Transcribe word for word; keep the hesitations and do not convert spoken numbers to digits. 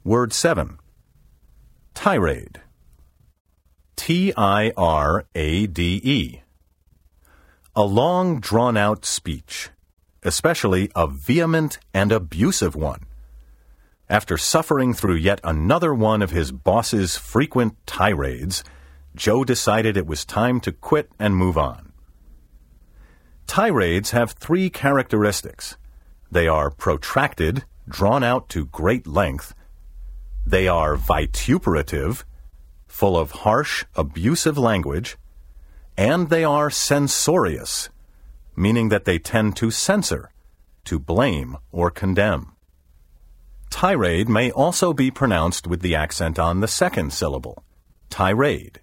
Word seven. Tirade. T I R A D E. A long, drawn-out speech, especially a vehement and abusive one. After suffering through yet another one of his boss's frequent tirades, Joe decided it was time to quit and move on. Tirades have three characteristics. They are protracted, drawn out to great length. They are vituperative, full of harsh, abusive language. And they are censorious, meaning that they tend to censor, to blame or condemn. Tirade may also be pronounced with the accent on the second syllable, tirade.